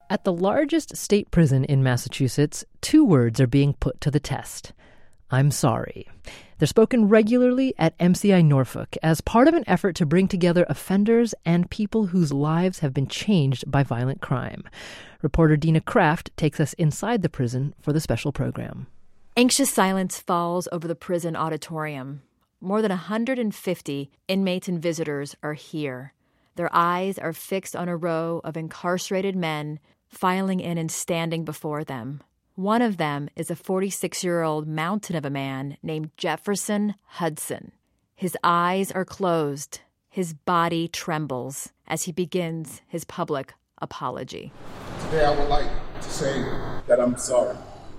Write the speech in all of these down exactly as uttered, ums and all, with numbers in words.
At the largest state prison in Massachusetts, two words are being put to the test. I'm sorry. They're spoken regularly at M C I Norfolk as part of an effort to bring together offenders and people whose lives have been changed by violent crime. Reporter Dina Kraft takes us inside the prison for the special program. Anxious silence falls over the prison auditorium. More than one hundred fifty inmates and visitors are here. Their eyes are fixed on a row of incarcerated men filing in and standing before them. One of them is a forty-six-year-old mountain of a man named Jefferson Hudson. His eyes are closed. His body trembles as he begins his public apology. Today I would like to say that I'm sorry.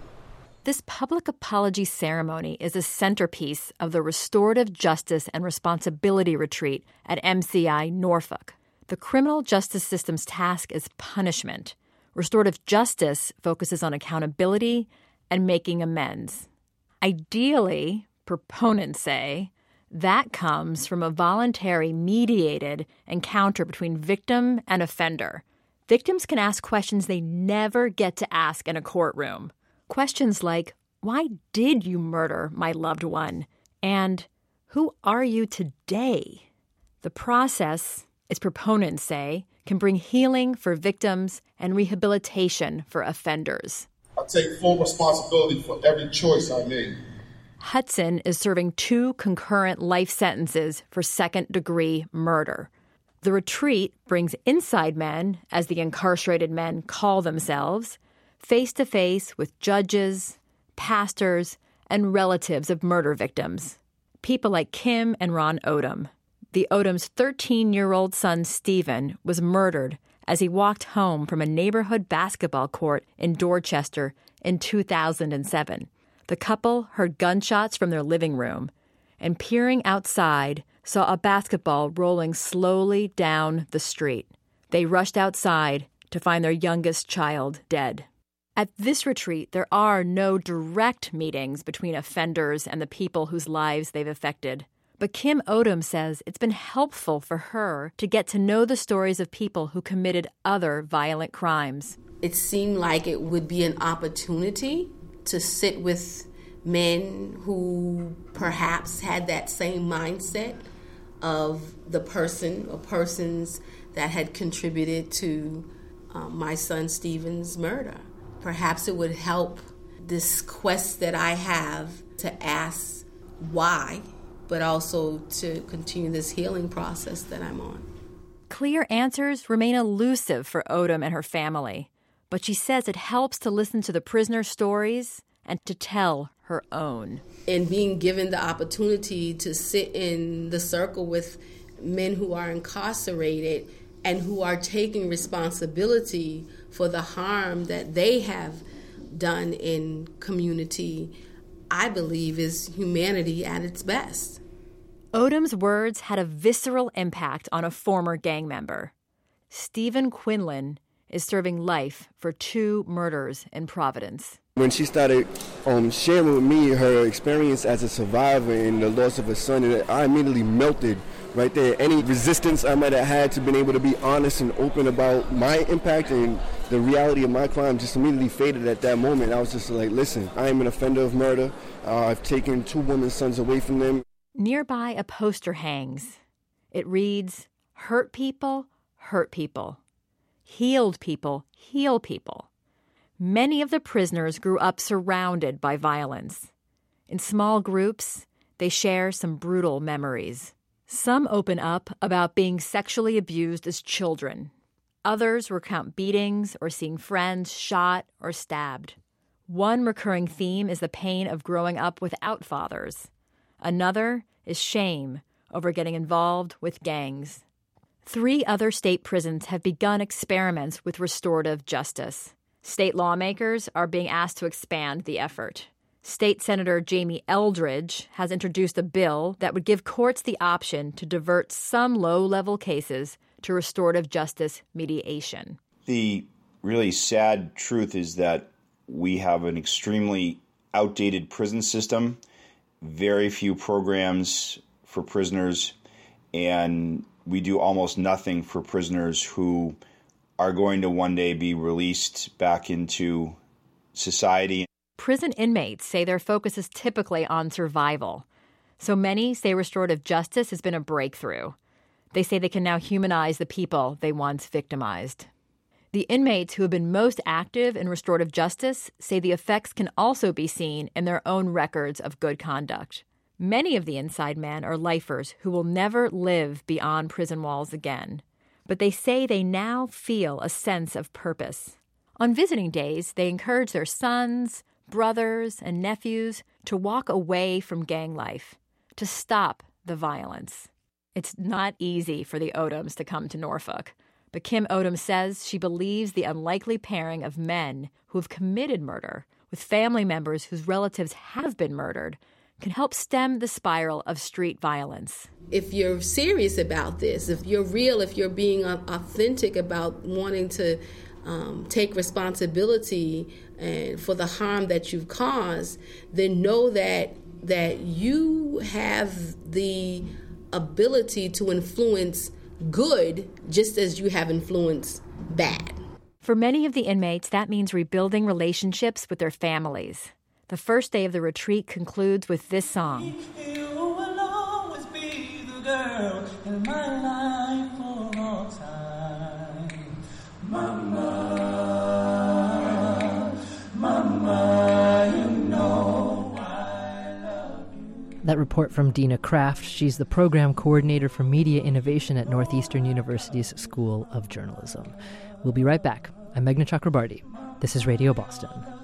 This public apology ceremony is a centerpiece of the Restorative Justice and Responsibility Retreat at M C I Norfolk. The criminal justice system's task is punishment. Restorative justice focuses on accountability and making amends. Ideally, proponents say, that comes from a voluntary, mediated encounter between victim and offender. Victims can ask questions they never get to ask in a courtroom. Questions like, why did you murder my loved one? And who are you today? The process, its proponents say, can bring healing for victims and rehabilitation for offenders. I take full responsibility for every choice I made. Hudson is serving two concurrent life sentences for second-degree murder. The retreat brings inside men, as the incarcerated men call themselves, face-to-face with judges, pastors, and relatives of murder victims. People like Kim and Ron Odom. The Odom's thirteen-year-old son, Stephen, was murdered as he walked home from a neighborhood basketball court in Dorchester in two thousand seven. The couple heard gunshots from their living room and, peering outside, saw a basketball rolling slowly down the street. They rushed outside to find their youngest child dead. At this retreat, there are no direct meetings between offenders and the people whose lives they've affected. But Kim Odom says it's been helpful for her to get to know the stories of people who committed other violent crimes. It seemed like it would be an opportunity to sit with men who perhaps had that same mindset of the person or persons that had contributed to um, my son Stephen's murder. Perhaps it would help this quest that I have to ask why, but also to continue this healing process that I'm on. Clear answers remain elusive for Odom and her family, but she says it helps to listen to the prisoner's stories and to tell her own. And being given the opportunity to sit in the circle with men who are incarcerated and who are taking responsibility for the harm that they have done in community, I believe is humanity at its best. Odom's words had a visceral impact on a former gang member. Stephen Quinlan is serving life for two murders in Providence. When she started um, sharing with me her experience as a survivor in the loss of her son, I immediately melted right there. Any resistance I might have had to being able to be honest and open about my impact and the reality of my crime just immediately faded at that moment. I was just like, listen, I am an offender of murder. Uh, I've taken two women's sons away from them. Nearby, a poster hangs. It reads, hurt people, hurt people. Healed people, heal people. Many of the prisoners grew up surrounded by violence. In small groups, they share some brutal memories. Some open up about being sexually abused as children. Others recount beatings or seeing friends shot or stabbed. One recurring theme is the pain of growing up without fathers. Another is shame over getting involved with gangs. Three other state prisons have begun experiments with restorative justice. State lawmakers are being asked to expand the effort. State Senator Jamie Eldridge has introduced a bill that would give courts the option to divert some low-level cases to restorative justice mediation. The really sad truth is that we have an extremely outdated prison system, very few programs for prisoners, and we do almost nothing for prisoners who are going to one day be released back into society. Prison inmates say their focus is typically on survival. So many say restorative justice has been a breakthrough. They say they can now humanize the people they once victimized. The inmates who have been most active in restorative justice say the effects can also be seen in their own records of good conduct. Many of the inside men are lifers who will never live beyond prison walls again. But they say they now feel a sense of purpose. On visiting days, they encourage their sons, brothers, and nephews to walk away from gang life, to stop the violence. It's not easy for the Odoms to come to Norfolk, but Kim Odom says she believes the unlikely pairing of men who have committed murder with family members whose relatives have been murdered can help stem the spiral of street violence. If you're serious about this, if you're real, if you're being authentic about wanting to um, take responsibility and for the harm that you've caused, then know that that you have the ability to influence good just as you have influenced bad. For many of the inmates, that means rebuilding relationships with their families. The first day of the retreat concludes with this song. You will always be the girl in my life for all time. Mama, mama, you know I love you. That report from Dina Kraft. She's the program coordinator for media innovation at Northeastern University's School of Journalism. We'll be right back. I'm Meghna Chakrabarti. This is Radio Boston.